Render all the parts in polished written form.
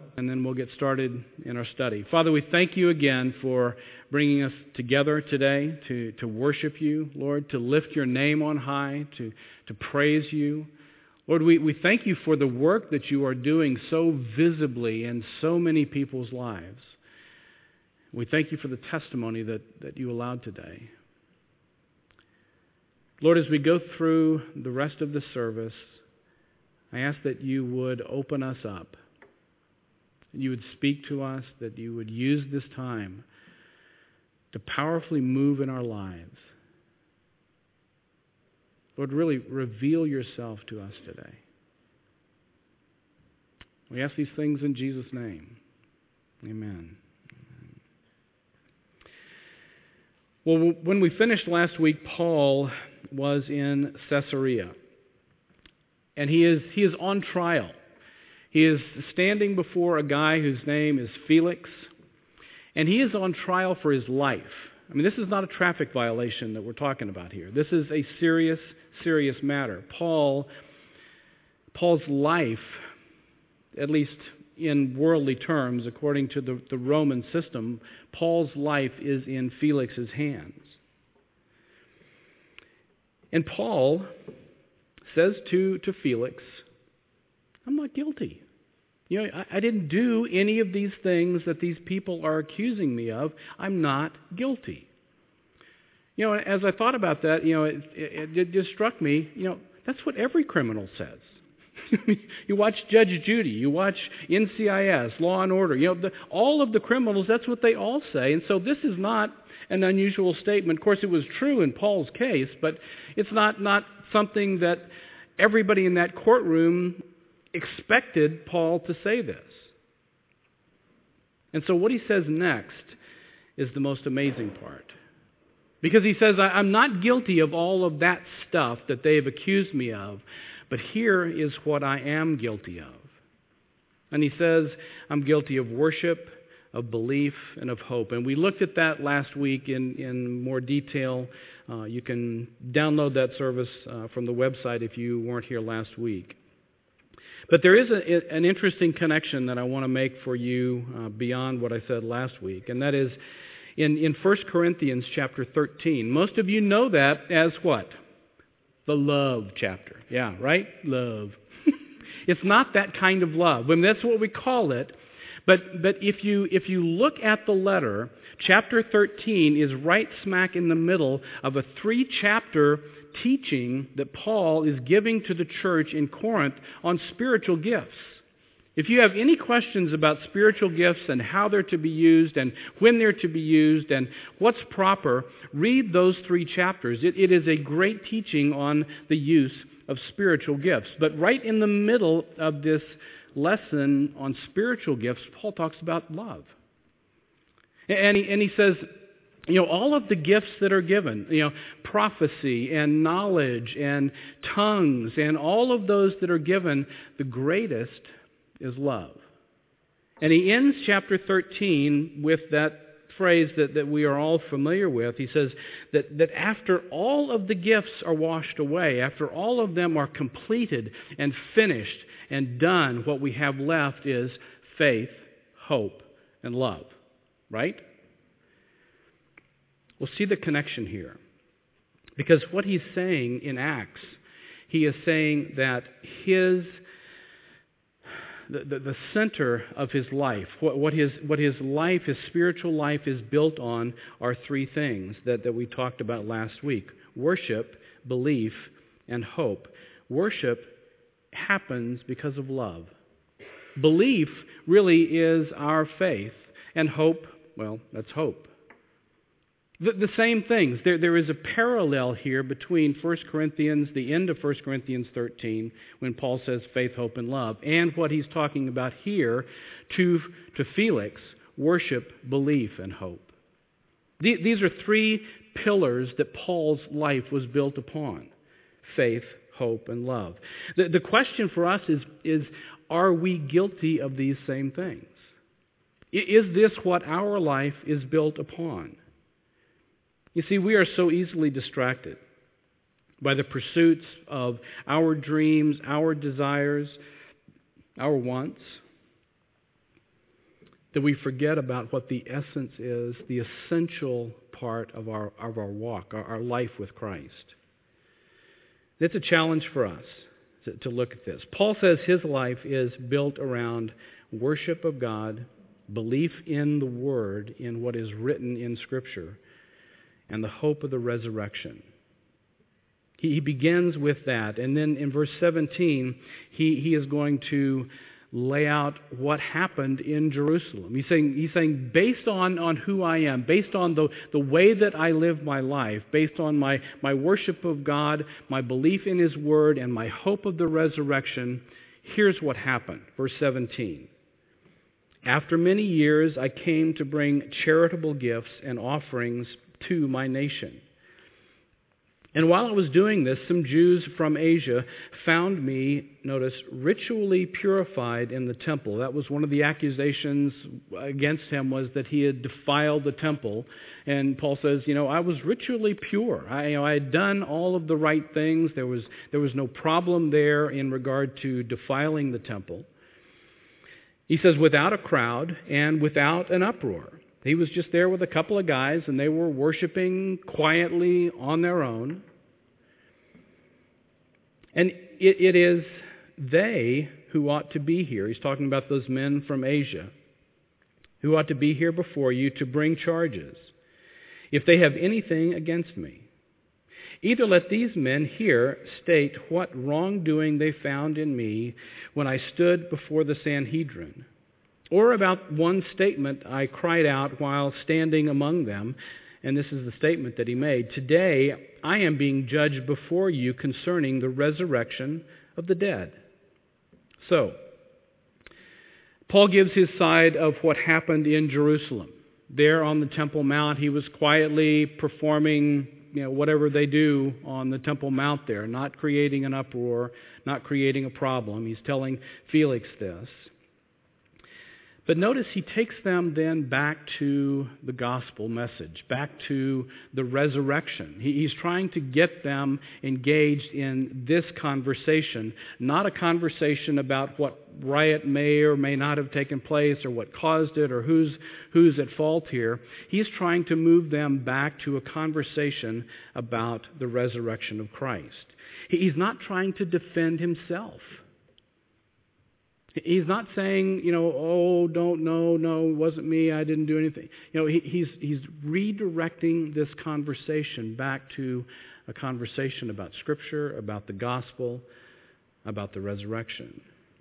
and then we'll get started in our study. Father, we thank you again for bringing us together today to worship you, Lord, to lift your name on high, to praise you. Lord, we thank you for the work that you are doing so visibly in so many people's lives. We thank you for the testimony that you allowed today. Lord, as we go through the rest of the service, I ask that you would open us up, that you would speak to us, that you would use this time to powerfully move in our lives. Lord, really reveal yourself to us today. We ask these things in Jesus' name. Amen. Well, when we finished last week, Paul was in Caesarea. And he is on trial. He is standing before a guy whose name is Felix. And he is on trial for his life. I mean, this is not a traffic violation that we're talking about here. This is a serious, serious matter. Paul's life, at least in worldly terms, according to the Roman system, Paul's life is in Felix's hands. And Paul says to Felix, I'm not guilty. You know, I didn't do any of these things that these people are accusing me of. I'm not guilty. You know, as I thought about that, you know, it just struck me, you know, that's what every criminal says. You watch Judge Judy, you watch NCIS, Law and Order, you know, all of the criminals, that's what they all say. And so this is not an unusual statement. Of course, it was true in Paul's case, but it's not something that everybody in that courtroom expected Paul to say this. And so what he says next is the most amazing part. Because he says, I'm not guilty of all of that stuff that they have accused me of, but here is what I am guilty of. And he says, I'm guilty of worship, of belief, and of hope. And we looked at that last week in more detail. You can download that service from the website if you weren't here last week. But there is an interesting connection that I want to make for you beyond what I said last week, and that is in 1 Corinthians chapter 13. Most of you know that as what? The love chapter. Yeah, right? Love. It's not that kind of love. I mean, that's what we call it. But if you look at the letter, chapter 13 is right smack in the middle of a 3-chapter teaching that Paul is giving to the church in Corinth on spiritual gifts. If you have any questions about spiritual gifts and how they're to be used and when they're to be used and what's proper, read those 3 chapters. It is a great teaching on the use of spiritual gifts. But right in the middle of this lesson on spiritual gifts, Paul talks about love. And he says, you know, all of the gifts that are given, you know, prophecy and knowledge and tongues and all of those that are given, the greatest is love. And he ends chapter 13 with that phrase that we are all familiar with. He says that after all of the gifts are washed away, after all of them are completed and finished and done, what we have left is faith, hope, and love. Right? We'll see the connection here. Because what he's saying in Acts, he is saying that the center of his life, what his life, his spiritual life is built on are 3 things that we talked about last week. Worship, belief, and hope. Worship happens because of love. Belief really is our faith. And hope, well, that's hope. The same things. There is a parallel here between 1 Corinthians, the end of 1 Corinthians 13, when Paul says faith, hope, and love, and what he's talking about here to Felix, worship, belief, and hope. These are 3 pillars that Paul's life was built upon. Faith, hope, and love. The question for us is are we guilty of these same things? Is this what our life is built upon? You see, we are so easily distracted by the pursuits of our dreams, our desires, our wants. that we forget about what the essence is, the essential part of our walk, our life with Christ. It's a challenge for us to look at this. Paul says his life is built around worship of God, belief in the Word, in what is written in Scripture, and the hope of the resurrection. He begins with that, and then in verse 17, he is going to lay out what happened in Jerusalem. He's saying based on who I am, based on the way that I live my life, based on my worship of God, my belief in His Word, and my hope of the resurrection, here's what happened. Verse 17. After many years, I came to bring charitable gifts and offerings to my nation. And while I was doing this, some Jews from Asia found me, notice, ritually purified in the temple. That was one of the accusations against him, was that he had defiled the temple. And Paul says, I was ritually pure. I had done all of the right things. There was no problem there in regard to defiling the temple. He says, without a crowd and without an uproar. He was just there with a couple of guys, and they were worshiping quietly on their own. And it is they who ought to be here. He's talking about those men from Asia who ought to be here before you to bring charges, if they have anything against me. Either let these men here state what wrongdoing they found in me when I stood before the Sanhedrin, or about one statement I cried out while standing among them, and this is the statement that he made. Today I am being judged before you concerning the resurrection of the dead. So, Paul gives his side of what happened in Jerusalem. There on the Temple Mount, he was quietly performing whatever they do on the Temple Mount there, not creating an uproar, not creating a problem. He's telling Felix this. But notice he takes them then back to the gospel message, back to the resurrection. He's trying to get them engaged in this conversation, not a conversation about what riot may or may not have taken place or what caused it or who's at fault here. He's trying to move them back to a conversation about the resurrection of Christ. He's not trying to defend himself. He's not saying, no, it wasn't me, I didn't do anything. He's redirecting this conversation back to a conversation about Scripture, about the gospel, about the resurrection.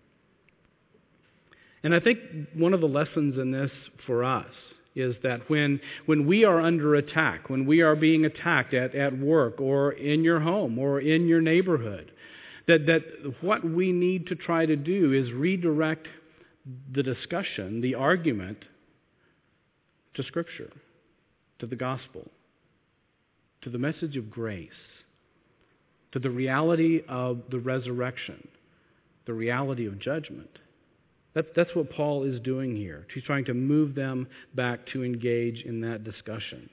And I think one of the lessons in this for us is that when we are under attack, when we are being attacked at work or in your home or in your neighborhood, that what we need to try to do is redirect the discussion, the argument, to Scripture, to the gospel, to the message of grace, to the reality of the resurrection, the reality of judgment. That's what Paul is doing here. He's trying to move them back to engage in that discussion.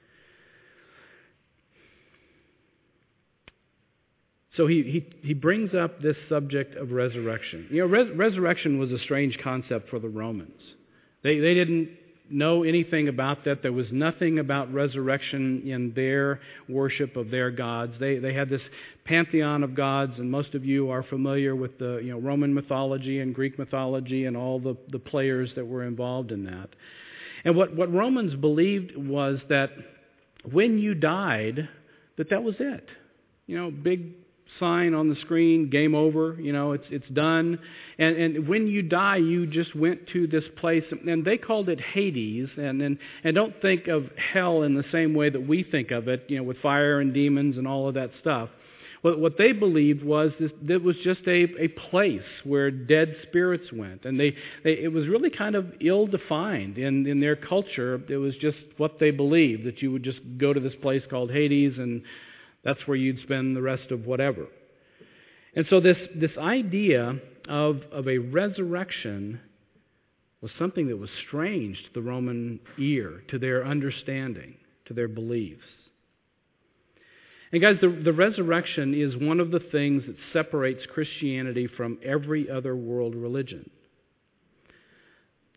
So he brings up this subject of resurrection. Resurrection was a strange concept for the Romans. They didn't know anything about that. There was nothing about resurrection in their worship of their gods. They had this pantheon of gods, and most of you are familiar with the Roman mythology and Greek mythology and all the players that were involved in that. And what Romans believed was that when you died, that was it. Big sign on the screen, game over, it's done. And when you die, you just went to this place, and they called it Hades, and don't think of hell in the same way that we think of it, with fire and demons and all of that stuff. What they believed was that was just a place where dead spirits went, and it was really kind of ill-defined in their culture. It was just what they believed, that you would just go to this place called Hades, and that's where you'd spend the rest of whatever. And so this idea of a resurrection was something that was strange to the Roman ear, to their understanding, to their beliefs. And guys, the resurrection is one of the things that separates Christianity from every other world religion.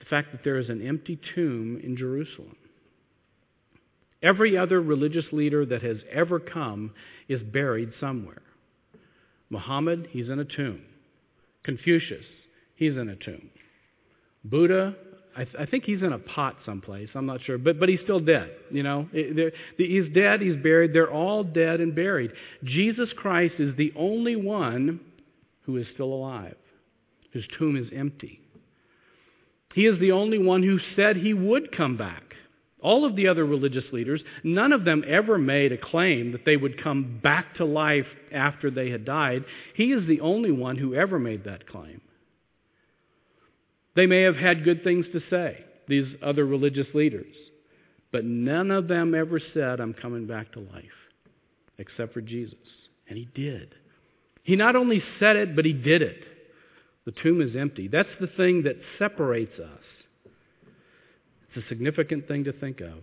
fact that there is an empty tomb in Jerusalem. Every other religious leader that has ever come is buried somewhere. Muhammad, he's in a tomb. Confucius, he's in a tomb. Buddha, I think he's in a pot someplace. I'm not sure, but he's still dead. You know, he's dead. He's buried. They're all dead and buried. Jesus Christ is the only one who is still alive, whose tomb is empty. He is the only one who said he would come back. All of the other religious leaders, none of them ever made a claim that they would come back to life after they had died. He is the only one who ever made that claim. They may have had good things to say, these other religious leaders, but none of them ever said, I'm coming back to life, except for Jesus. And he did. He not only said it, but he did it. The tomb is empty. That's the thing that separates us. It's a significant thing to think of.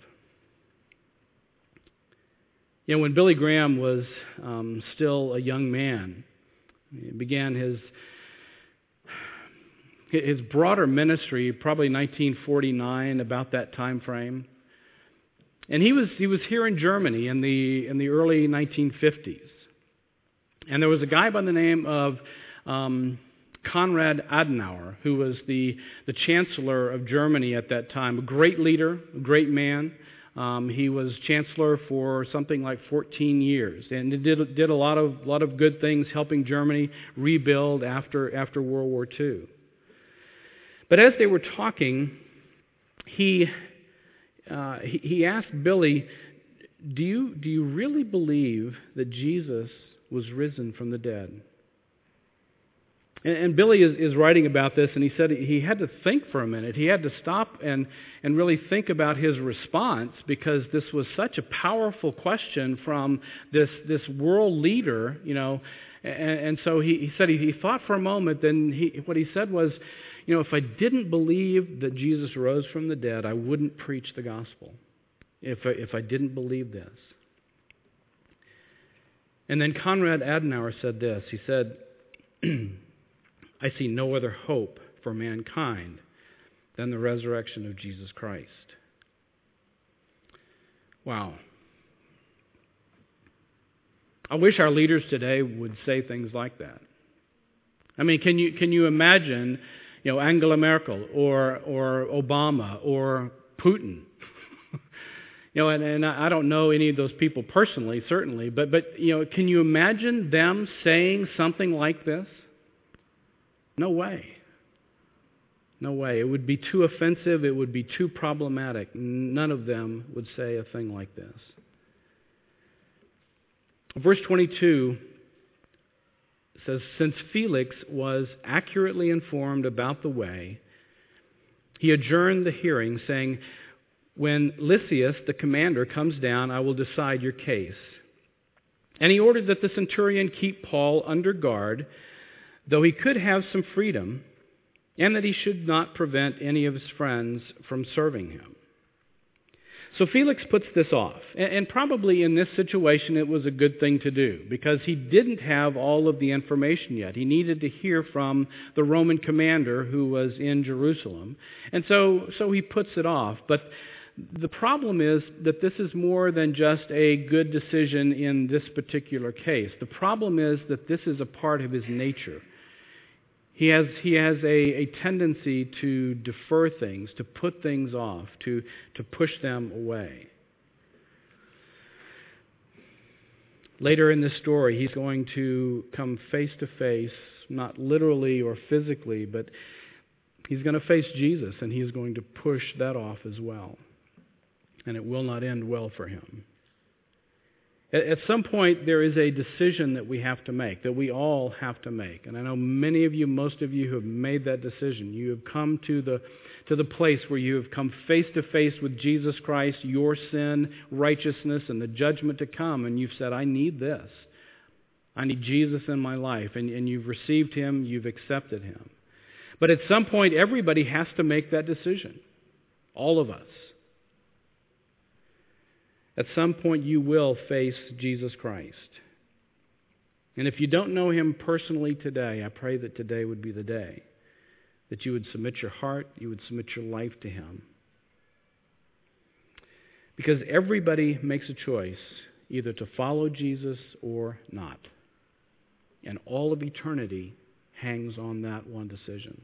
You know, when Billy Graham was still a young man, he began his broader ministry, probably 1949, about that time frame. And he was here in Germany in the early 1950s. And there was a guy by the name of Konrad Adenauer, who was the chancellor of Germany at that time. A great leader, a great man. He was chancellor for something like 14 years, and did a lot of good things, helping Germany rebuild after World War II. But as they were talking, he asked Billy, "Do you really believe that Jesus was risen from the dead?" And Billy is writing about this, and he said he had to think for a minute. He had to stop and really think about his response, because this was such a powerful question from this world leader, you know. And so he said he thought for a moment. Then what he said was, you know, if I didn't believe that Jesus rose from the dead, I wouldn't preach the gospel. If I didn't believe this. And then Konrad Adenauer said this. He said, I see no other hope for mankind than the resurrection of Jesus Christ. Wow. I wish our leaders today would say things like that. I mean, can you imagine, you know, Angela Merkel or Obama or Putin? You know, and I don't know any of those people personally, certainly, but you know, can you imagine them saying something like this? No way. No way. It would be too offensive. It would be too problematic. None of them would say a thing like this. Verse 22 says, since Felix was accurately informed about the way, he adjourned the hearing, saying, when Lysias, the commander, comes down, I will decide your case. And he ordered that the centurion keep Paul under guard, though he could have some freedom, and that he should not prevent any of his friends from serving him. So Felix puts this off, and probably in this situation it was a good thing to do, because he didn't have all of the information yet. He needed to hear from the Roman commander who was in Jerusalem, and so he puts it off. But the problem is that this is more than just a good decision in this particular case. The problem is that this is a part of his nature. He has a tendency to defer things, to put things off, to push them away. Later in this story, he's going to come face to face, not literally or physically, but he's going to face Jesus, and he's going to push that off as well. And it will not end well for him. At some point, there is a decision that we have to make, that we all have to make. And I know many of you, most of you, have made that decision. You have come to the place where you have come face to face with Jesus Christ, your sin, righteousness, and the judgment to come. And you've said, I need this. I need Jesus in my life. And you've received him, you've accepted him. But at some point, everybody has to make that decision. All of us. At some point, you will face Jesus Christ. And if you don't know him personally today, I pray that today would be the day that you would submit your heart, you would submit your life to Him. Because everybody makes a choice either to follow Jesus or not. And all of eternity hangs on that one decision.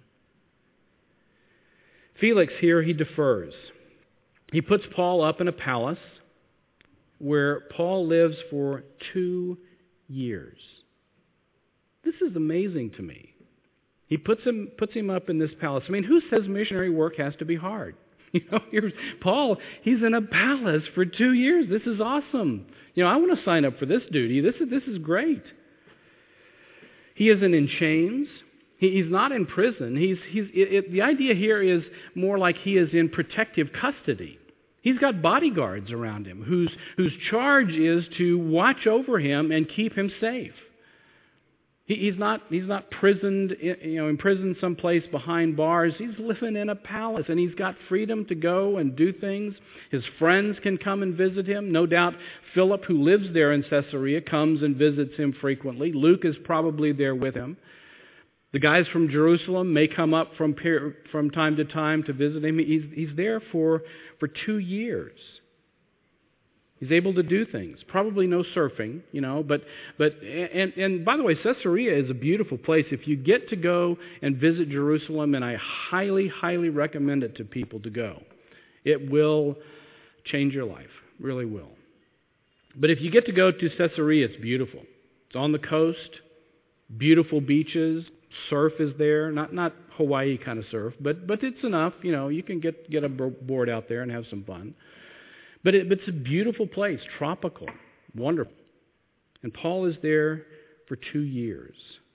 Felix here, he defers. He puts Paul up in a palace where Paul lives for 2 years. This is amazing to me. He puts him up in this palace. I mean, who says missionary work has to be hard? Here's Paul, he's in a palace for 2 years. This is awesome. I want to sign up for this duty. This is great. He isn't in chains. He's not in prison. The idea here is more like he is in protective custody. He's got bodyguards around him whose charge is to watch over him and keep him safe. He's not imprisoned someplace behind bars. He's living in a palace, and he's got freedom to go and do things. His friends can come and visit him. No doubt Philip, who lives there in Caesarea, comes and visits him frequently. Luke is probably there with him. The guys from Jerusalem may come up from time to time to visit him. He's there for 2 years. He's able to do things. Probably no surfing, but by the way, Caesarea is a beautiful place. If you get to go and visit Jerusalem, and I highly, highly recommend it to people to go. It will change your life, really will. But if you get to go to Caesarea, it's beautiful. It's on the coast, beautiful beaches, surf is there, not Hawaii kind of surf, but it's enough. You can get a board out there and have some fun. But it's a beautiful place, tropical, wonderful. And Paul is there for 2 years.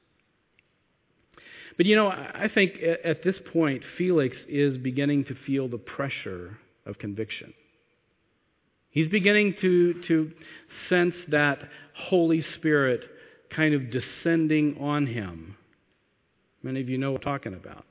But I think at this point, Felix is beginning to feel the pressure of conviction. He's beginning to sense that Holy Spirit kind of descending on him. Many of you know what I'm talking about.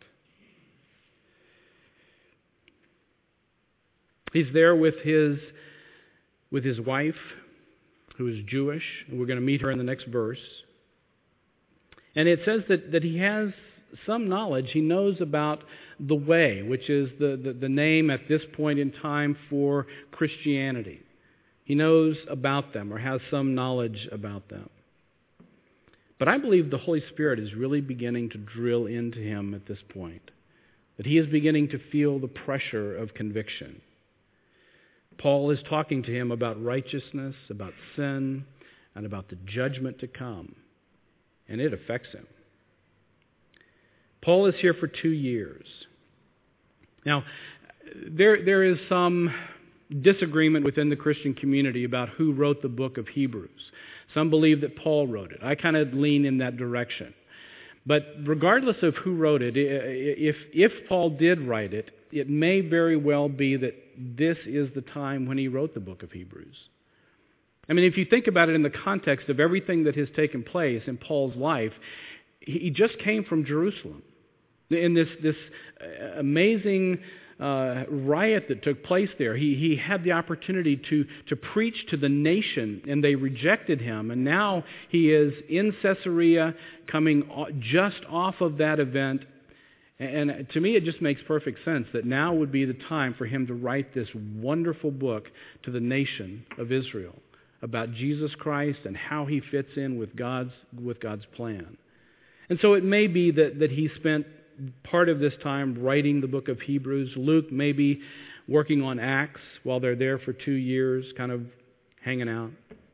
He's there with his wife, who is Jewish, and we're going to meet her in the next verse. And it says that he has some knowledge. He knows about the Way, which is the name at this point in time for Christianity. He knows about them or has some knowledge about them. But I believe the Holy Spirit is really beginning to drill into him at this point, that he is beginning to feel the pressure of conviction. Paul is talking to him about righteousness, about sin, and about the judgment to come. And it affects him. Paul is here for 2 years. Now, there is some disagreement within the Christian community about who wrote the book of Hebrews. Some believe that Paul wrote it. I kind of lean in that direction. But regardless of who wrote it, if Paul did write it, it may very well be that this is the time when he wrote the book of Hebrews. I mean, if you think about it in the context of everything that has taken place in Paul's life, he just came from Jerusalem. In this amazing riot that took place there, he had the opportunity to preach to the nation, and they rejected him. And now he is in Caesarea, coming just off of that event. And to me, it just makes perfect sense that now would be the time for him to write this wonderful book to the nation of Israel about Jesus Christ and how he fits in with God's plan. And so it may be that he spent part of this time writing the book of Hebrews. Luke may be working on Acts while they're there for 2 years, kind of hanging out.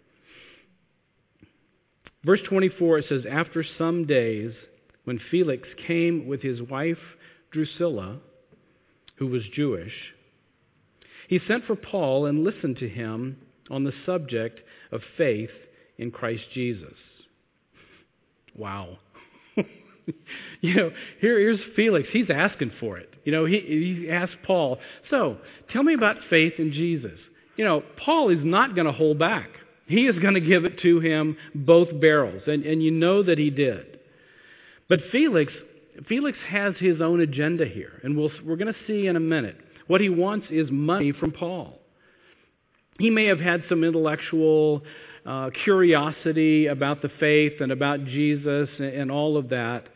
Verse 24, it says, "After some days, when Felix came with his wife Drusilla, who was Jewish, he sent for Paul and listened to him on the subject of faith in Christ Jesus." Wow. Here's Felix. He's asking for it. He asked Paul, "So, tell me about faith in Jesus." Paul is not going to hold back. He is going to give it to him both barrels, and you know that he did. But Felix has his own agenda here, and we're going to see in a minute. What he wants is money from Paul. He may have had some intellectual curiosity about the faith and about Jesus and all of that.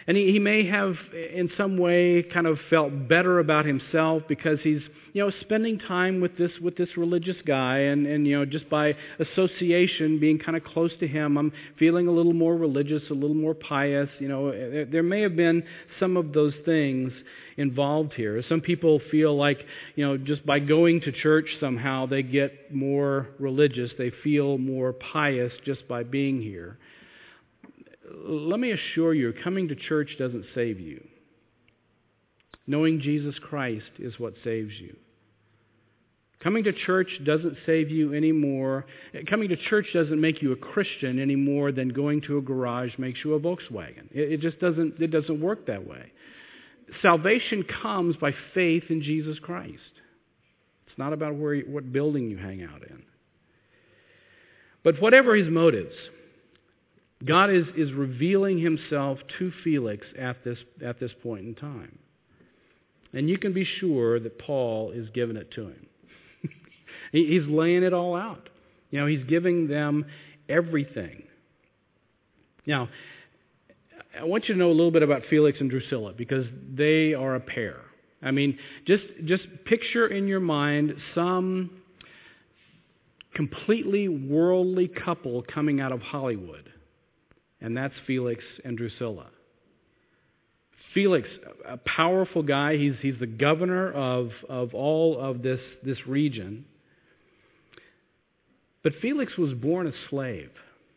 And he may have, in some way, kind of felt better about himself because he's, spending time with this religious guy, and just by association, being kind of close to him, I'm feeling a little more religious, a little more pious. There may have been some of those things involved here. Some people feel like, just by going to church somehow they get more religious. They feel more pious just by being here. Let me assure you, coming to church doesn't save you. Knowing Jesus Christ is what saves you. Coming to church doesn't save you anymore. Coming to church doesn't make you a Christian any more than going to a garage makes you a Volkswagen. It just doesn't work that way. Salvation comes by faith in Jesus Christ. It's not about what building you hang out in. But whatever his motives, God is revealing himself to Felix at this point in time. And you can be sure that Paul is giving it to him. He's laying it all out. He's giving them everything. Now, I want you to know a little bit about Felix and Drusilla because they are a pair. I mean, just picture in your mind some completely worldly couple coming out of Hollywood. And that's Felix and Drusilla. Felix, a powerful guy. He's the governor of all of this region. But Felix was born a slave.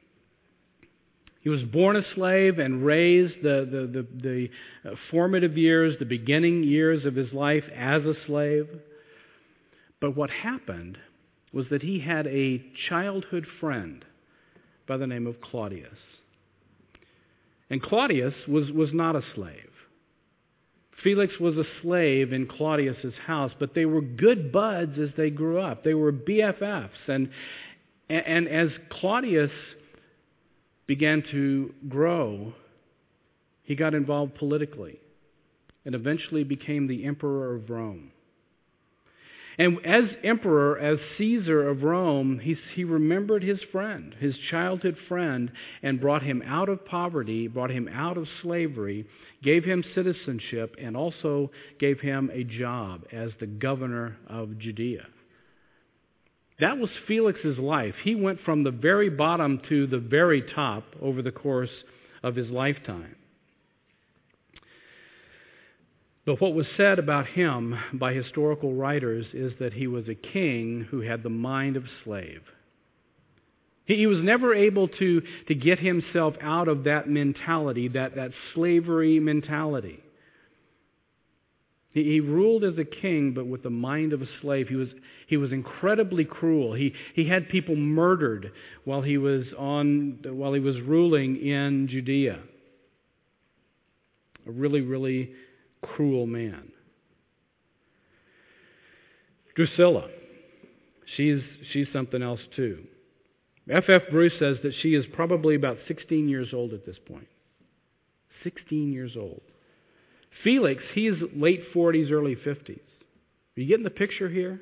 He was born a slave and raised the formative years, the beginning years of his life as a slave. But what happened was that he had a childhood friend by the name of Claudius. And Claudius was not a slave. Felix was a slave in Claudius's house, but they were good buds as they grew up. They were BFFs. And as Claudius began to grow, he got involved politically and eventually became the emperor of Rome. And as emperor, as Caesar of Rome, he remembered his friend, his childhood friend, and brought him out of poverty, brought him out of slavery, gave him citizenship, and also gave him a job as the governor of Judea. That was Felix's life. He went from the very bottom to the very top over the course of his lifetime. But what was said about him by historical writers is that he was a king who had the mind of a slave. He was never able to get himself out of that mentality, that slavery mentality. He ruled as a king, but with the mind of a slave. He was incredibly cruel. He had people murdered while he was ruling in Judea. A really, really cruel man. Drusilla, she's something else too. F.F. Bruce says that she is probably about 16 years old at this point. 16 years old. Felix, he's late 40s, early 50s. Are you getting the picture here?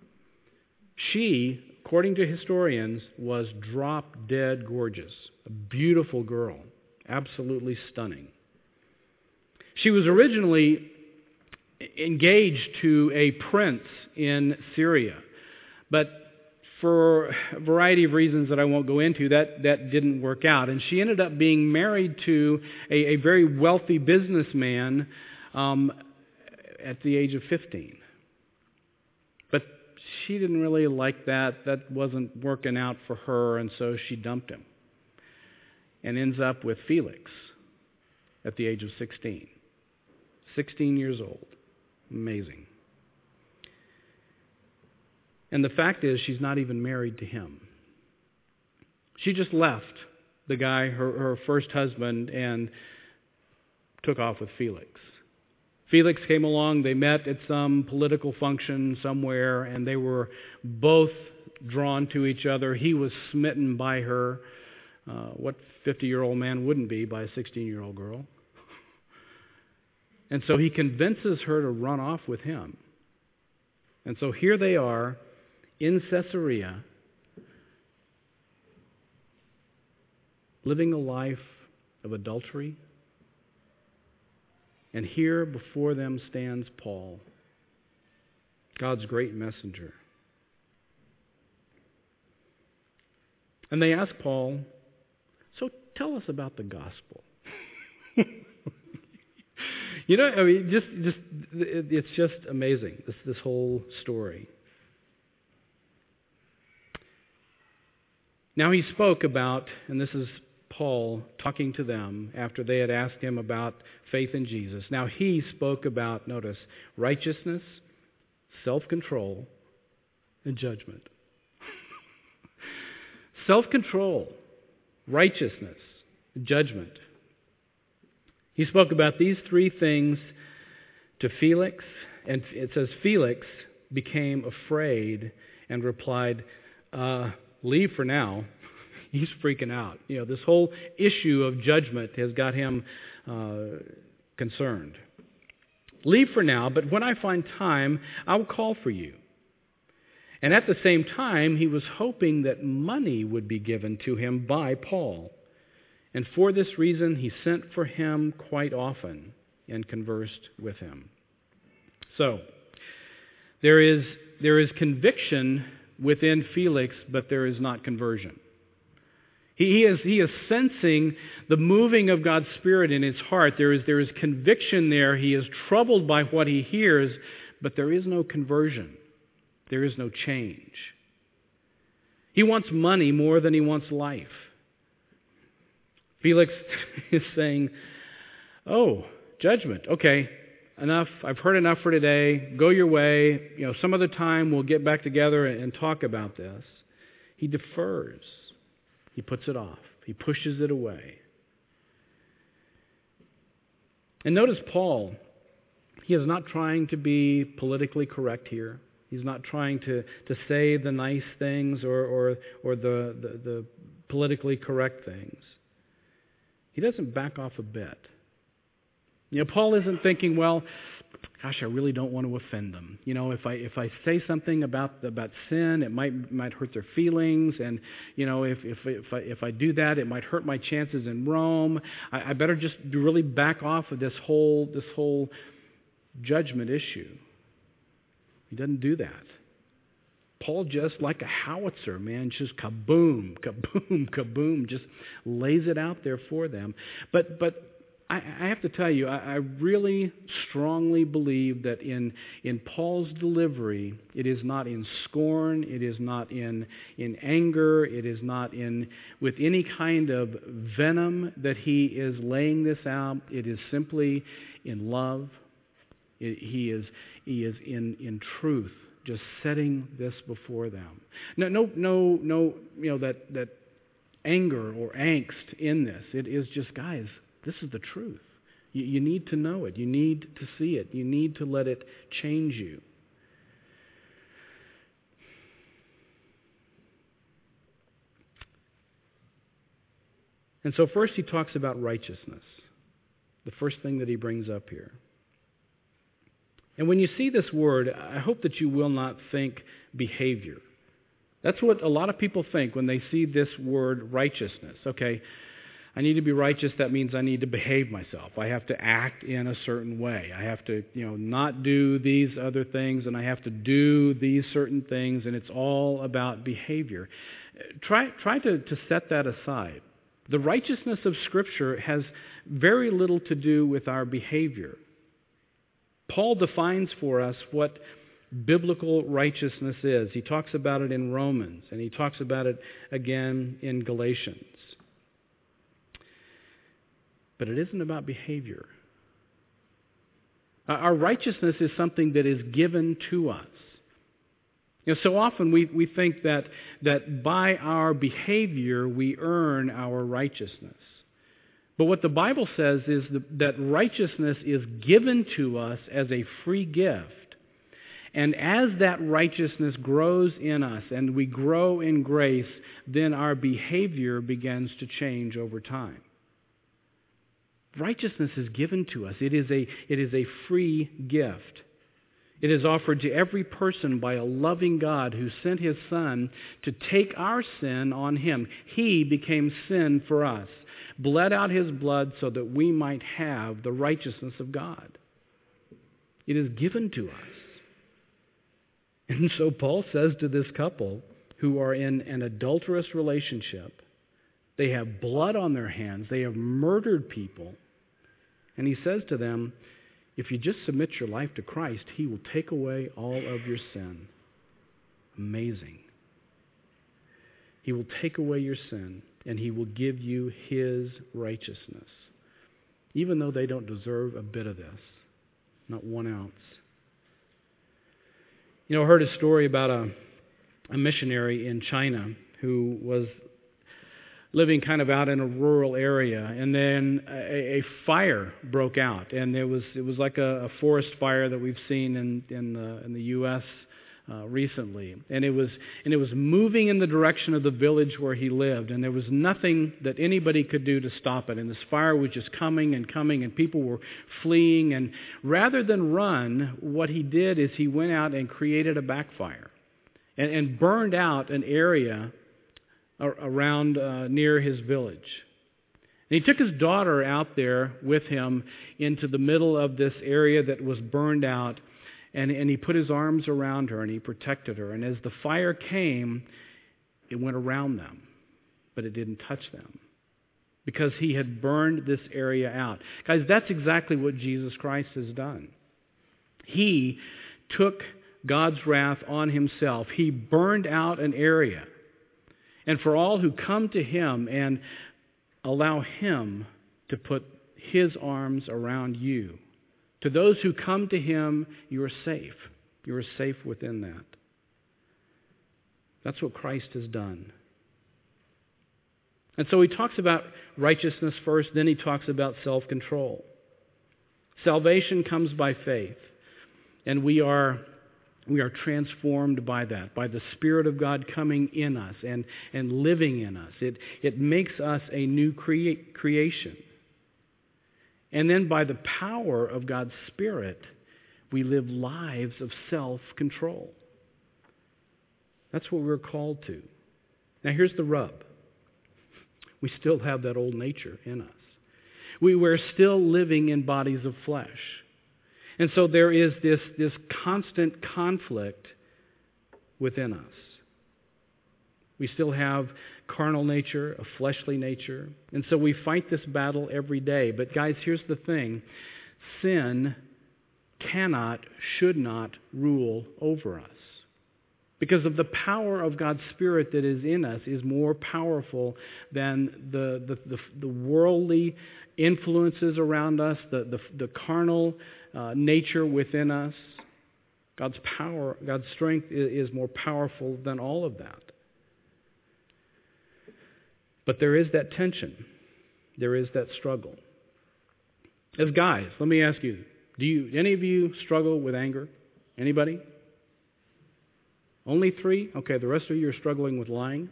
She, according to historians, was drop-dead gorgeous. A beautiful girl. Absolutely stunning. She was originally engaged to a prince in Syria, but for a variety of reasons that I won't go into, that didn't work out. And she ended up being married to a very wealthy businessman at the age of 15. But she didn't really like that. That wasn't working out for her, and so she dumped him and ends up with Felix at the age of 16. 16 years old. Amazing. And the fact is, she's not even married to him. She just left the guy, her first husband, and took off with Felix. Felix came along, they met at some political function somewhere, and they were both drawn to each other. He was smitten by her. What 50-year-old man wouldn't be by a 16-year-old girl? And so he convinces her to run off with him. And so here they are in Caesarea, living a life of adultery, And here before them stands Paul, God's great messenger. And they ask Paul, so tell us about the gospel. It's just amazing, this whole story. Now he spoke about, and this is Paul talking to them after they had asked him about faith in Jesus. Now he spoke about, notice, righteousness, self-control, and judgment. Self-control, righteousness, judgment. He spoke about these three things to Felix, and it says Felix became afraid and replied, leave for now. He's freaking out. This whole issue of judgment has got him concerned. Leave for now, but when I find time, I will call for you. And at the same time, he was hoping that money would be given to him by Paul. And for this reason, he sent for him quite often and conversed with him. So, there is conviction within Felix, but there is not conversion. He is sensing the moving of God's Spirit in his heart. There is conviction there. He is troubled by what he hears, but there is no conversion. There is no change. He wants money more than he wants life. Felix is saying, oh, judgment. Okay, enough. I've heard enough for today. Go your way. Some other time we'll get back together and talk about this. He defers. He puts it off. He pushes it away. And notice Paul, he is not trying to be politically correct here. He's not trying to say the nice things or the politically correct things. He doesn't back off a bit. Paul isn't thinking, well, gosh, I really don't want to offend them. If I say something about sin, it might hurt their feelings, and if I do that, it might hurt my chances in Rome. I better just really back off of this whole judgment issue. He doesn't do that. Paul, just like a howitzer, man, just kaboom, kaboom, kaboom, just lays it out there for them. But I have to tell you, I really strongly believe that in Paul's delivery, it is not in scorn, it is not in anger, it is not with any kind of venom that he is laying this out. It is simply in love. He is in truth, just setting this before them. No, that anger or angst in this. It is just, guys, this is the truth. You need to know it. You need to see it. You need to let it change you. And so first he talks about righteousness, the first thing that he brings up here. And when you see this word, I hope that you will not think behavior. That's what a lot of people think when they see this word righteousness. Okay, I need to be righteous. That means I need to behave myself. I have to act in a certain way. I have to, not do these other things, and I have to do these certain things, and it's all about behavior. Try to set that aside. The righteousness of Scripture has very little to do with our behavior. Paul defines for us what biblical righteousness is. He talks about it in Romans, and he talks about it again in Galatians. But it isn't about behavior. Our righteousness is something that is given to us. So often we think that by our behavior we earn our righteousness. But what the Bible says is that righteousness is given to us as a free gift. And as that righteousness grows in us and we grow in grace, then our behavior begins to change over time. Righteousness is given to us. It is a free gift. It is offered to every person by a loving God who sent His Son to take our sin on Him. He became sin for us. bled out His blood so that we might have the righteousness of God. It is given to us. And so Paul says to this couple who are in an adulterous relationship, they have blood on their hands, they have murdered people, and he says to them, if you just submit your life to Christ, He will take away all of your sin. Amazing. He will take away your sin, and He will give you His righteousness, even though they don't deserve a bit of this, not 1 ounce. I heard a story about a missionary in China who was living kind of out in a rural area, and then a fire broke out, and it was like a forest fire that we've seen in the U.S. Recently, and it was moving in the direction of the village where he lived, and there was nothing that anybody could do to stop it, and this fire was just coming and coming, and people were fleeing, and rather than run, what he did is he went out and created a backfire and burned out an area around near his village. And he took his daughter out there with him into the middle of this area that was burned out, and he put his arms around her and he protected her. And as the fire came, it went around them, but it didn't touch them because he had burned this area out. Guys, that's exactly what Jesus Christ has done. He took God's wrath on Himself. He burned out an area. And for all who come to Him and allow Him to put His arms around you, to those who come to Him, you are safe. You are safe within that. That's what Christ has done. And so He talks about righteousness first, then He talks about self-control. Salvation comes by faith, and we are transformed by that, by the Spirit of God coming in us and living in us. It makes us a new creation. And then by the power of God's Spirit, we live lives of self-control. That's what we're called to. Now here's the rub. We still have that old nature in us. We're still living in bodies of flesh. And so there is this constant conflict within us. We still have carnal nature, a fleshly nature. And so we fight this battle every day. But guys, here's the thing. Sin cannot, should not rule over us. Because of the power of God's Spirit that is in us is more powerful than the worldly influences around us, the carnal nature within us. God's power, God's strength is more powerful than all of that. But there is that tension. There is that struggle. As guys, let me ask you, do any of you struggle with anger? Anybody? Only 3? Okay, the rest of you are struggling with lying.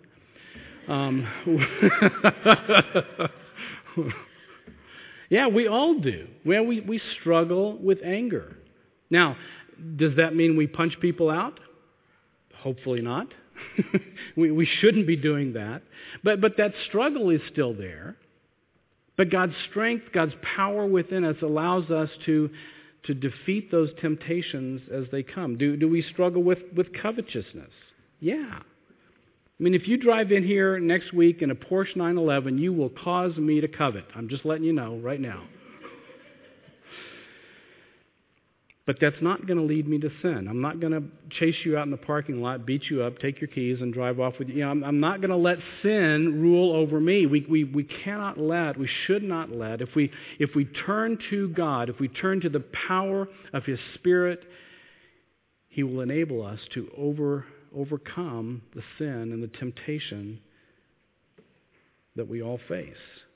Yeah, we all do. Well, we struggle with anger. Now, does that mean we punch people out? Hopefully not. We shouldn't be doing that. But that struggle is still there. But God's strength, God's power within us allows us to defeat those temptations as they come. Do we struggle with covetousness? Yeah. I mean, if you drive in here next week in a Porsche 911, you will cause me to covet. I'm just letting you know right now. But that's not going to lead me to sin. I'm not going to chase you out in the parking lot, beat you up, take your keys, and drive off with you. I'm not going to let sin rule over me. We cannot let, we should not let, if we turn to God, if we turn to the power of His Spirit, He will enable us to overcome the sin and the temptation that we all face.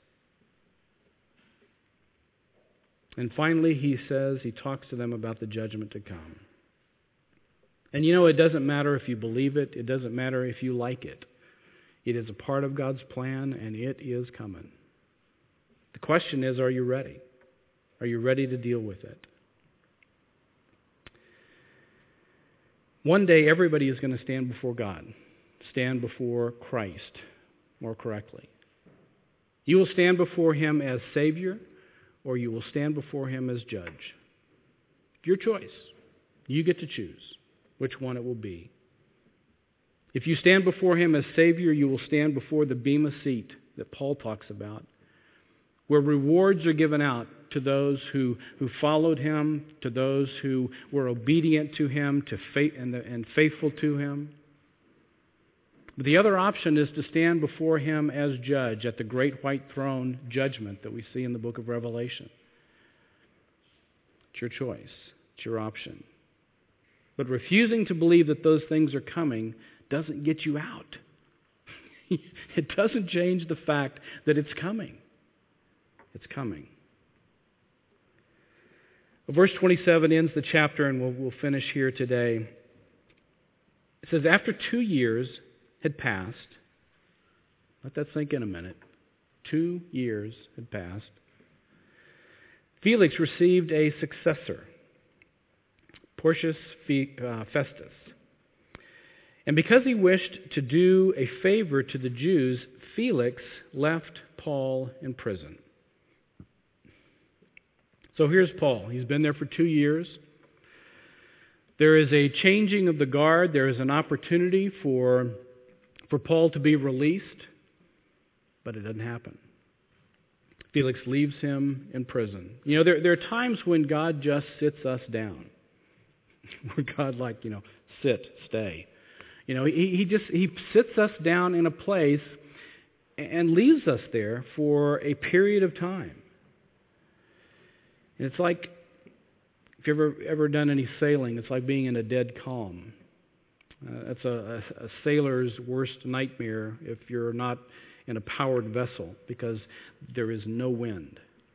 And finally, he talks to them about the judgment to come. And it doesn't matter if you believe it. It doesn't matter if you like it. It is a part of God's plan, and it is coming. The question is, are you ready? Are you ready to deal with it? One day, everybody is going to stand before God, stand before Christ, more correctly. You will stand before him as Savior, or you will stand before him as judge. Your choice. You get to choose which one it will be. If you stand before him as Savior, you will stand before the bema seat that Paul talks about, where rewards are given out to those who followed him, to those who were obedient to him and faithful to him. But the other option is to stand before him as judge at the great white throne judgment that we see in the book of Revelation. It's your choice. It's your option. But refusing to believe that those things are coming doesn't get you out. It doesn't change the fact that it's coming. It's coming. Verse 27 ends the chapter, and we'll finish here today. It says, after 2 years had passed, let that sink in a minute. 2 years had passed. Felix received a successor, Porcius Festus. And because he wished to do a favor to the Jews, Felix left Paul in prison. So here's Paul. He's been there for 2 years. There is a changing of the guard. There is an opportunity for Paul to be released, but it doesn't happen. Felix leaves him in prison. You know, there are times when God just sits us down. Where God, sit, stay. You know, he sits us down in a place and leaves us there for a period of time. And it's like, if you've ever done any sailing, it's like being in a dead calm. That's a sailor's worst nightmare if you're not in a powered vessel, because there is no wind.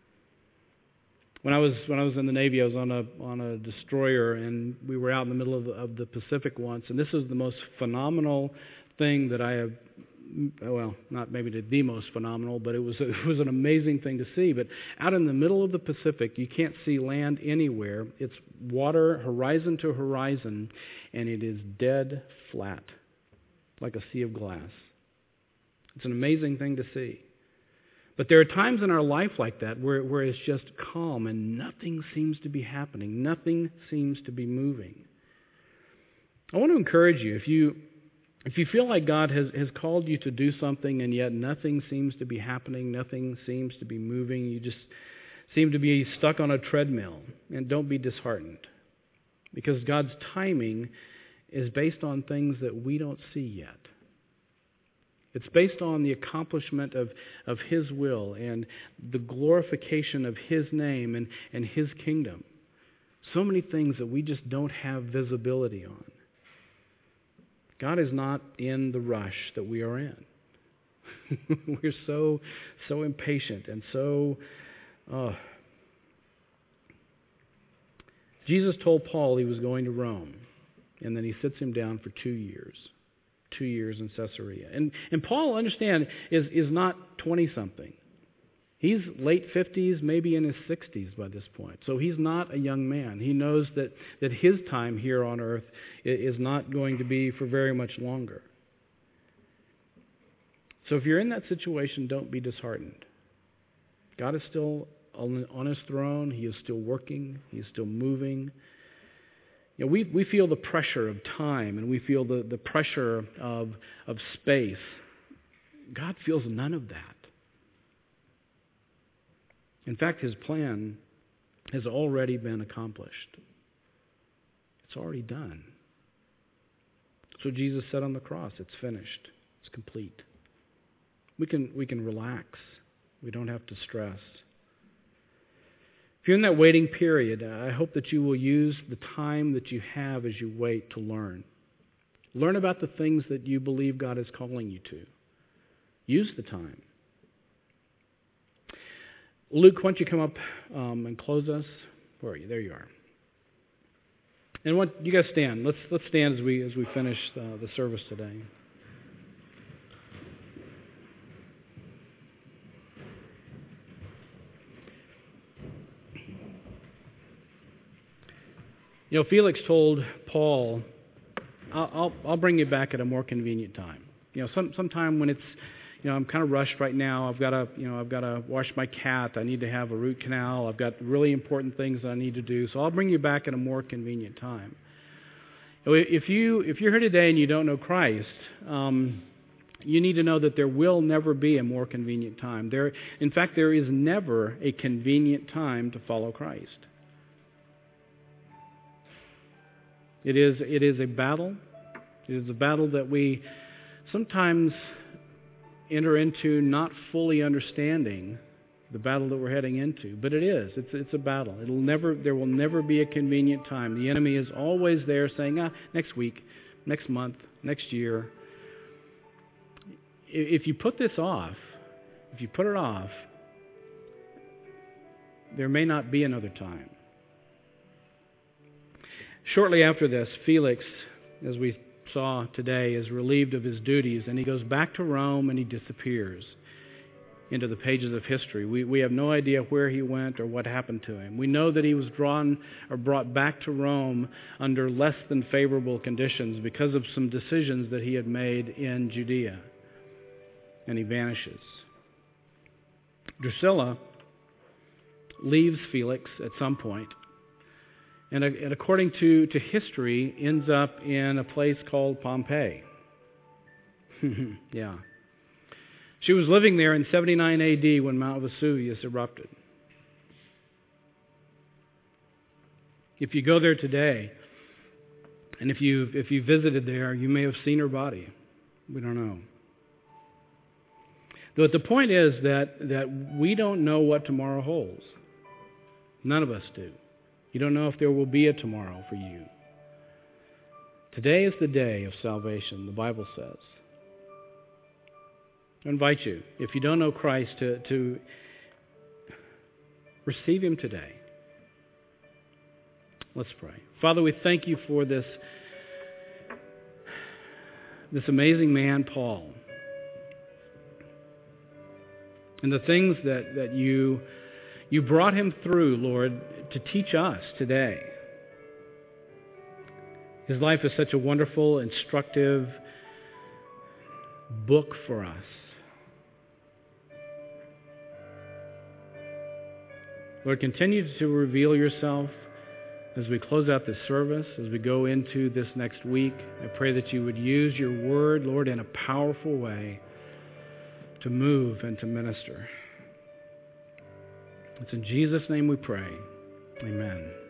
When I was in the Navy, I was on a destroyer, and we were out in the middle of the Pacific once, and this is the most phenomenal thing that I have. Well, not maybe the most phenomenal, but it was an amazing thing to see. But out in the middle of the Pacific, you can't see land anywhere. It's water horizon to horizon, and it is dead flat, like a sea of glass. It's an amazing thing to see. But there are times in our life like that where it's just calm and nothing seems to be happening. Nothing seems to be moving. I want to encourage you, if you feel like God has called you to do something and yet nothing seems to be happening, nothing seems to be moving, you just seem to be stuck on a treadmill, and don't be disheartened. Because God's timing is based on things that we don't see yet. It's based on the accomplishment of His will and the glorification of His name and His kingdom. So many things that we just don't have visibility on. God is not in the rush that we are in. We're so impatient and so... Jesus told Paul he was going to Rome, and then he sits him down for 2 years. 2 years in Caesarea. And Paul, understand, is not 20-something. He's late 50s, maybe in his 60s by this point. So he's not a young man. He knows that his time here on earth is not going to be for very much longer. So if you're in that situation, don't be disheartened. God is still on His throne. He is still working. He is still moving. You know, we feel the pressure of time, and we feel the pressure of space. God feels none of that. In fact, His plan has already been accomplished. It's already done. So Jesus said on the cross, it's finished. It's complete. We can relax. We don't have to stress. If you're in that waiting period, I hope that you will use the time that you have as you wait to learn. Learn about the things that you believe God is calling you to. Use the time. Luke, why don't you come up and close us? Where are you? There you are. And you guys stand. Let's stand as we finish the service today. You know, Felix told Paul, "I'll bring you back at a more convenient time. You know, sometime when it's I'm kind of rushed right now. I've got to wash my cat. I need to have a root canal. I've got really important things that I need to do. So I'll bring you back at a more convenient time. If you're here today and you don't know Christ, you need to know that there will never be a more convenient time. In fact, there is never a convenient time to follow Christ. It is a battle. It is a battle that we sometimes enter into not fully understanding the battle that we're heading into. But it is. It's a battle. There will never be a convenient time. The enemy is always there saying, next week, next month, next year. If you put this off, if you put it off, there may not be another time. Shortly after this, Felix, as we saw today, is relieved of his duties, and he goes back to Rome and he disappears into the pages of history. We have no idea where he went or what happened to him. We know that he was drawn or brought back to Rome under less than favorable conditions because of some decisions that he had made in Judea, and he vanishes. Drusilla leaves Felix at some point, and according to history, ends up in a place called Pompeii. Yeah. She was living there in 79 AD when Mount Vesuvius erupted. If you go there today, and if you visited there, you may have seen her body. We don't know. But the point is that we don't know what tomorrow holds. None of us do. You don't know if there will be a tomorrow for you. Today is the day of salvation, the Bible says. I invite you, if you don't know Christ, to receive Him today. Let's pray. Father, we thank you for this amazing man, Paul, and the things that you brought him through, Lord, to teach us today. His life is such a wonderful, instructive book for us. Lord, continue to reveal yourself as we close out this service, as we go into this next week. I pray that you would use your word, Lord, in a powerful way to move and to minister. It's in Jesus' name we pray. Amen.